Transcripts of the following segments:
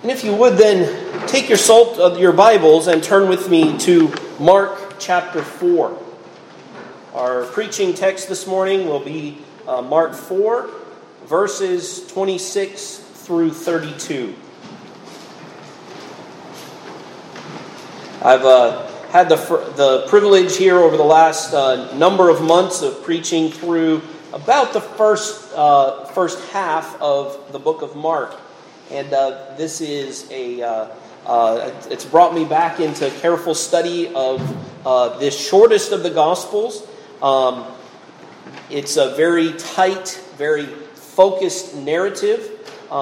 And if you would then take your Bibles and turn with me to Mark chapter 4. Our preaching text this morning will be Mark 4, verses 26 through 32. I've had the privilege here over the last number of months of preaching through about the first half of the book of Mark. And this is it's brought me back into careful study of this shortest of the Gospels. It's a very tight, very focused narrative.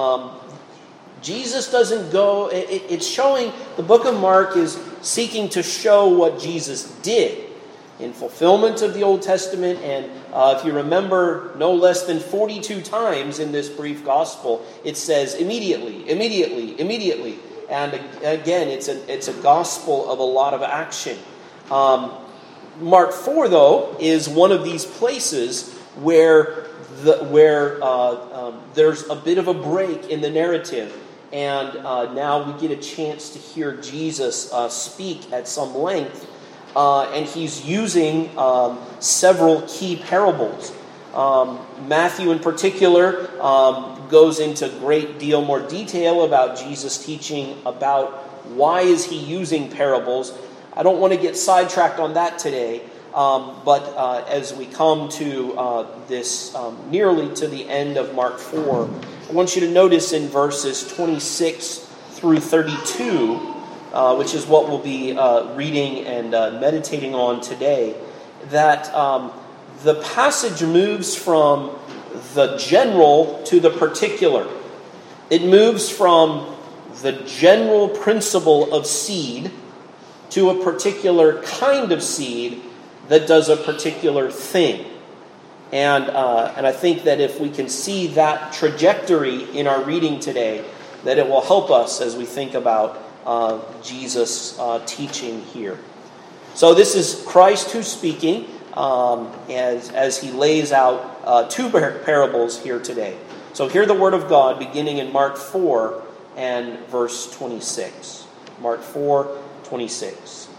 Jesus doesn't go, it's showing, the book of Mark is seeking to show what Jesus did in fulfillment of the Old Testament. And if you remember, no less than 42 times in this brief gospel, it says immediately, immediately, immediately. And again, it's a gospel of a lot of action. Mark 4, though, is one of these places where there's a bit of a break in the narrative. And now we get a chance to hear Jesus speak at some length. And he's using several key parables. Matthew in particular goes into a great deal more detail about Jesus teaching about why is he using parables. I don't want to get sidetracked on that today, but as we come to this nearly to the end of Mark 4, I want you to notice in verses 26 through 32, which is what we'll be reading and meditating on today, that the passage moves from the general to the particular. It moves from the general principle of seed to a particular kind of seed that does a particular thing. And I think that if we can see that trajectory in our reading today, that it will help us as we think about Jesus' teaching here. So this is Christ who's speaking as he lays out two parables here today. So hear the word of God beginning in Mark 4 and verse 26. Mark 4, 26.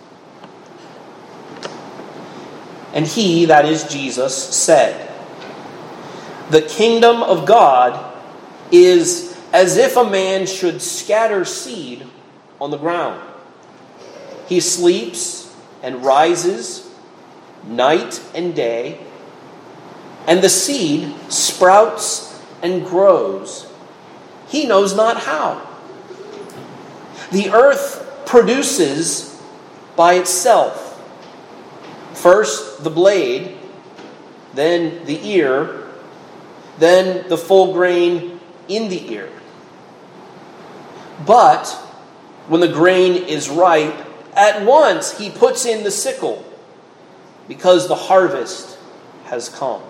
And he, that is Jesus, said, "The kingdom of God is as if a man should scatter seed on the ground. He sleeps and rises night and day, and the seed sprouts and grows. He knows not how. The earth produces by itself first the blade, then the ear, then the full grain in the ear. But when the grain is ripe, at once he puts in the sickle, because the harvest has come."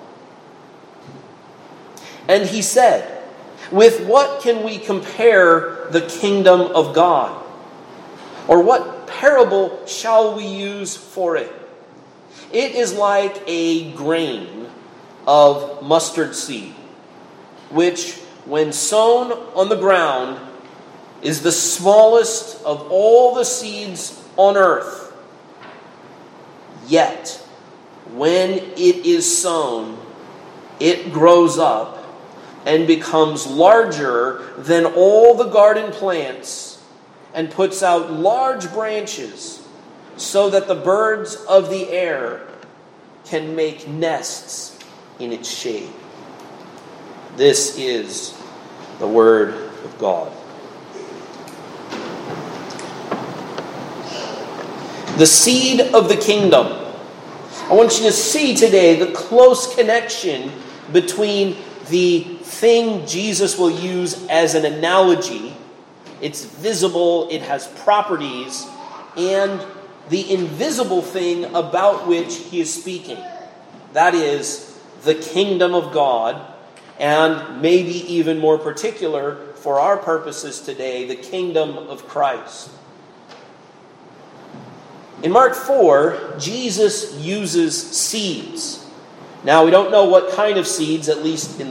And he said, "With what can we compare the kingdom of God? Or what parable shall we use for it? It is like a grain of mustard seed, which, when sown on the ground, is the smallest of all the seeds on earth. Yet, when it is sown, it grows up and becomes larger than all the garden plants and puts out large branches so that the birds of the air can make nests in its shade." This is the word of God. The seed of the kingdom. I want you to see today the close connection between the thing Jesus will use as an analogy. It's visible, it has properties, and the invisible thing about which he is speaking. That is the kingdom of God, and maybe even more particular for our purposes today, the kingdom of Christ. In Mark 4, Jesus uses seeds. Now, we don't know what kind of seeds, at least in the